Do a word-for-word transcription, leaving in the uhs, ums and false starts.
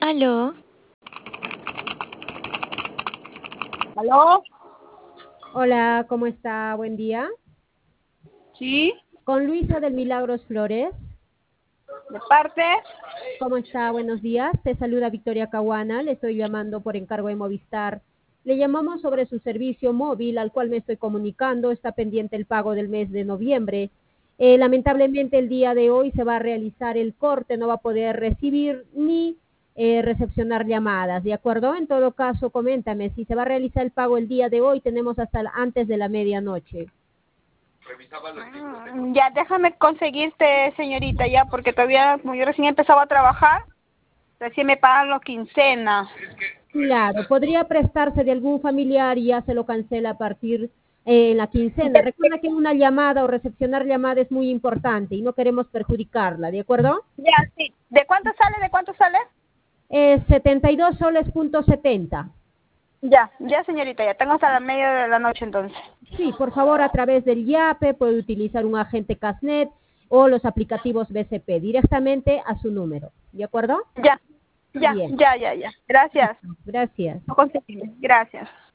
¿Aló? ¿Aló? Hola, ¿cómo está? Buen día. Sí, Con Luisa del Milagros Flores. de parte. ¿Cómo está? Buenos días. Te saluda Victoria Caguana. Le estoy llamando por encargo de Movistar. Le llamamos sobre su servicio móvil al cual me estoy comunicando. Está pendiente el pago del mes de noviembre. Eh, lamentablemente el día de hoy se va a realizar el corte. No va a poder recibir ni eh, recepcionar llamadas. ¿De acuerdo? En todo caso, coméntame. Si se va a realizar el pago el día de hoy, tenemos hasta la- antes de la medianoche. Mm, Ya, déjame conseguirte, señorita, ya, porque todavía, como yo recién empezaba a trabajar, recién me pagan los quincena. Claro, podría prestarse de algún familiar y ya se lo cancela a partir eh, en la quincena. Recuerda que una llamada o recepcionar llamada es muy importante y no queremos perjudicarla, ¿de acuerdo? Ya, sí. ¿De cuánto sale? ¿De cuánto sale? Es setenta y dos soles punto setenta. Ya, ya, señorita, ya tengo hasta la media de la noche entonces. Sí, por favor, a través del YAPE puede utilizar un agente Casnet o los aplicativos B C P directamente a su número, ¿de acuerdo? Ya, ya, Bien, ya, ya, ya. Gracias. gracias. Lo conseguí. Gracias.